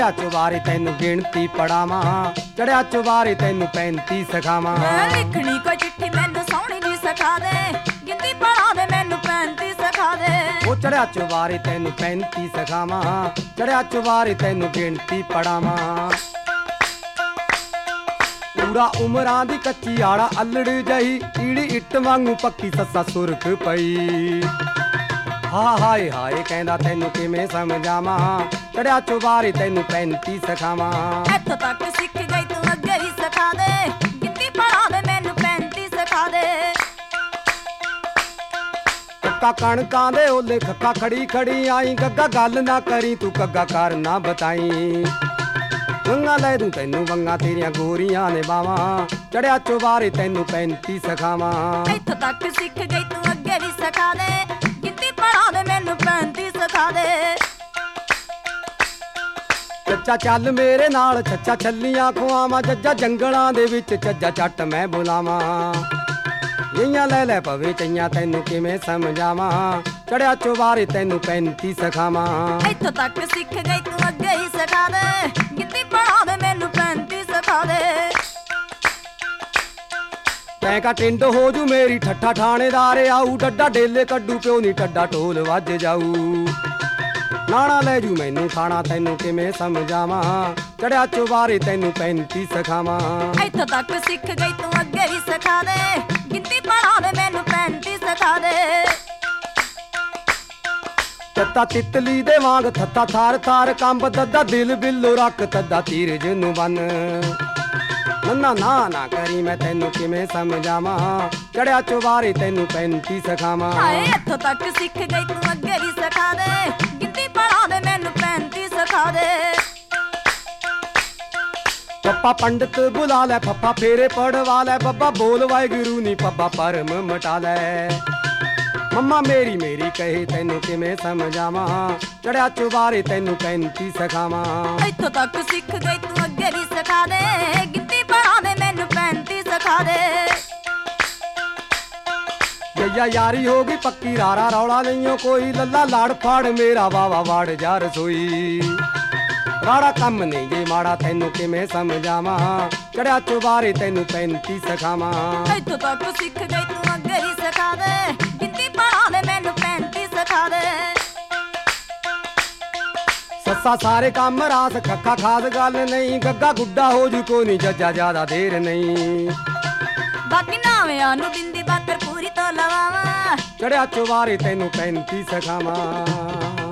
ਚੜਿਆ ਚੁਬਾਰੇ ਤੈਨੂੰ ਗਿਣਤੀ ਪੜਾਵਾਂ, ਚੜਿਆ ਚੁਬਾਰੇ ਤੈਨੂੰ 35 ਸਿਖਾਵਾਂ। ਲਿਖਣੀ ਕੋਈ ਚਿੱਠੀ ਮੈਨੂੰ ਸੋਹਣੀ ਜੀ ਸਿਖਾ ਦੇ, ਗਿਣਤੀ ਪੜਾ ਦੇ ਮੈਨੂੰ 35 ਸਿਖਾ ਦੇ। ਉਹ ਚੜਿਆ ਚੁਬਾਰੇ ਤੈਨੂੰ 35 ਸਿਖਾਵਾਂ, ਚੜਿਆ ਚੁਬਾਰੇ ਤੈਨੂੰ ਗਿਣਤੀ ਪੜਾਵਾਂ। ਪੂਰਾ ਉਮਰਾਂ ਦੀ ਕੱਚੀ ਆੜਾ ਅਲੜ ਜਹੀ, ਈੜੀ ਇੱਟ ਵਾਂਗੂ ਪੱਕੀ ਸੱਸਾ ਸੁਰਖ ਪਈ। ਹਾ ਹਾਏ ਹਾਏ ਕਹਿੰਦਾ ਤੈਨੂੰ ਕਿਵੇਂ ਸਮਝਾਵਾਂ, ਚੜਿਆ ਚੁਬਾਰੇ ਤੈਨੂੰ 35 ਸਿਖਾਵਾਂ। ਇੱਥੋਂ ਤੱਕ ਸਿੱਖ ਗਈ ਤੂੰ ਅੱਗੇ ਵੀ ਸਿਖਾ ਦੇ, ਗਿਣਤੀ ਪੜਾ ਦੇ ਮੈਨੂੰ 35 ਸਿਖਾ ਦੇ। ਕੱਕਾ ਕਣਕਾਂ ਦੇ ਓਲੇ ਖੱਕਾ ਖੜੀ ਖੜੀ ਆਈ, ਗੱਗਾ ਗੱਲ ਨਾ ਕਰੀ ਤੂੰ ਕੱਗਾ ਕਰ ਨਾ ਬਤਾਈ। ਵੰਗਾ ਲੈ ਦੂੰ ਤੈਨੂੰ ਵੰਗਾ ਤੇਰੀਆਂ ਗੋਰੀਆਂ ਨੇ ਬਾਵਾਂ, ਚੜਿਆ ਚੁਬਾਰੇ ਤੈਨੂੰ 35 ਸਿਖਾਵਾਂ। ਇੱਥੋਂ ਤੱਕ ਸਿੱਖ ਗਈ ਤੂੰ ਅੱਗੇ ਵੀ ਸਿਖਾ ਦੇ, ਗਿਣਤੀ ਪੜਾ ਦੇ ਮੈਨੂੰ 35 ਸਿਖਾ ਦੇ। ਚੱਚਾ ਚੱਲ ਮੇਰੇ ਨਾਲ ਛੱਛਾ ਛੱਲੀਆਂ ਖੁਆਵਾਂ, ਜੱਜਾ ਜੰਗਲਾਂ ਦੇ ਵਿੱਚ ਚੱਜਾ ਚੱਟ ਮੈਂ ਬੁਲਾਵਾਂ। ਯਈਆਂ ਲੈ ਲੈ ਪਵੇ ਚਈਆਂ ਤੈਨੂੰ ਕਿਵੇਂ ਸਮਝਾਵਾਂ, ਚੜਿਆ ਚੁਬਾਰੇ ਤੈਨੂੰ 35 ਸਿਖਾਵਾਂ। ਇੱਥੋਂ ਤੱਕ ਸਿੱਖ ਗਈ ਤੂੰ ਅੱਗੇ ਹੀ ਸਿਖਾ ਦੇ, ਗਿਣਤੀ ਪੜਾ ਦੇ ਮੈਨੂੰ 35 ਸਿਖਾ ਦੇ। ਤੈਂ ਕਾ ਟਿੰਡ ਹੋ ਜੂ ਮੇਰੀ ਠੱਠਾ ਥਾਣੇਦਾਰ ਆਊ, ਡੱਡਾ ਡੇਲੇ ਕੱਢੂ ਪਿਓ ਨੀ ਟੱਡਾ ਢੋਲ ਵੱਜ ਜਾਊ। ਨਾਣਾ ਲੈ ਜੂ ਮੈਨੂੰ ਖਾਣਾ ਤੈਨੂੰ ਕਿਵੇਂ ਸਮਝਾਵਾਂ, ਚੜਿਆ ਚੁਬਾਰੇ ਤੈਨੂੰ 35 ਸਿਖਾਵਾਂ। ਇੱਥੋਂ ਤੱਕ ਸਿੱਖ ਗਈ ਤੂੰ ਅੱਗੇ ਵੀ ਸਿਖਾ ਦੇ, ਗਿਣਤੀ ਪੜਾ ਦੇ ਮੈਨੂੰ 35 ਸਿਖਾ ਦੇ। ਤੱਤਾ ਤਿੱਤਲੀ ਦੇ ਵਾਂਗ ਥੱਤਾ ਥਾਰ ਥਾਰ ਕੰਬ, ਦੱਦਾ ਦਿਲ ਬਿੱਲੋ ਰੱਖ ਤੱਦਾ ਧੀਰਜ ਨੂੰ ਬੰਨ। ਨੰਨਾ ਨਾ ਨਾ ਕਰੀ ਮੈਂ ਤੈਨੂੰ ਕਿਵੇਂ ਸਮਝਾਵਾਂ, ਚੜਿਆ ਚੁਬਾਰੇ ਤੈਨੂੰ 35 ਸਿਖਾਵਾਂ। ਹਾਏ ਇੱਥੋਂ ਤੱਕ ਸਿੱਖ ਗਈ ਤੂੰ ਅੱਗੇ ਵੀ ਸਿਖਾ ਦੇ, ਗਿਣਤੀ ਪੜਾ ਦੇ ਮੈਨੂੰ 35 ਸਿਖਾ ਦੇ। ਪੱਪਾ ਪੰਡਤ ਬੁਲਾ ਲੈ, ਫੱਫਾ ਫੇਰੇ ਪੜਵਾ ਲੈ, ਬੱਬਾ ਬੋਲ ਵਾਹਿਗੁਰੂ ਨੀ ਪੱਬਾ ਪਰਮ ਮਟਾ ਲੈ। ਮੰਮਾ ਮੇਰੀ ਮੇਰੀ ਕਹੇ ਤੈਨੂੰ ਕਿਵੇਂ ਸਮਝਾਵਾਂ, ਚੜਿਆ ਚੁਬਾਰੇ ਤੈਨੂੰ 35 ਸਿਖਾਵਾਂ। ਇੱਥੋਂ ਤੱਕ ਸਿੱਖ ਗਈ ਤੂੰ ਅੱਗੇ ਵੀ ਸਿਖਾ ਦੇ, ਗਿਣਤੀ ਪੜਾ ਦੇ ਮੈਨੂੰ 35 ਸਿਖਾ ਦੇ। ਜਈਆ ਯਾਰੀ ਹੋ ਗਈ ਪੱਕੀ ਰਾਰਾ ਰੌਲਾ ਨਹੀਂਓ ਕੋਈ, ਲੱਲਾ ਲੜ ਫੜ ਮੇਰਾ ਵਾਵਾ ਵੜ ਜਾ ਰਸੋਈ। ਰਾੜਾ ਕੰਮ ਨਹੀਂ ਜੇ ਮਾੜਾ ਤੈਨੂੰ ਕਿਵੇਂ ਸਮਝਾਵਾਂ, ਚੜਿਆ ਚੁਬਾਰੇ ਤੈਨੂੰ 35 ਸਿਖਾਵਾਂ। ਇੱਥੋਂ ਤੱਕ ਸਿੱਖ ਗਈ ਤੂੰ ਅੱਗੇ ਵੀ ਸਿਖਾ ਦੇ, ਗਿਣਤੀ ਪੜਾ ਦੇ ਮੈਨੂੰ 35 ਸਿਖਾ ਦੇ। ਸੱਸਾ ਸਾਰੇ ਕੰਮ ਰਾਸ ਖੱਖਾ ਖਾਦ ਗੱਲ ਨਹੀਂ, ਗੱਗਾ ਗੁੱਡਾ ਹੋ ਜੂ ਕੋ ਨੀ ਜੱਜਾ ਜ਼ਿਆਦਾ ਦੇਰ ਨਹੀਂ। ਬਾਕੀ ਨਾਵਿਆਂ ਨੂੰ ਬਿੰਦੀ ਬਾਕਰ ਪੂਰੀ ਤੋਂ ਲਵਾਵਾਂ, ਚੜਿਆ ਚੁਬਾਰੇ ਤੈਨੂੰ 35 ਸਿਖਾਵਾਂ।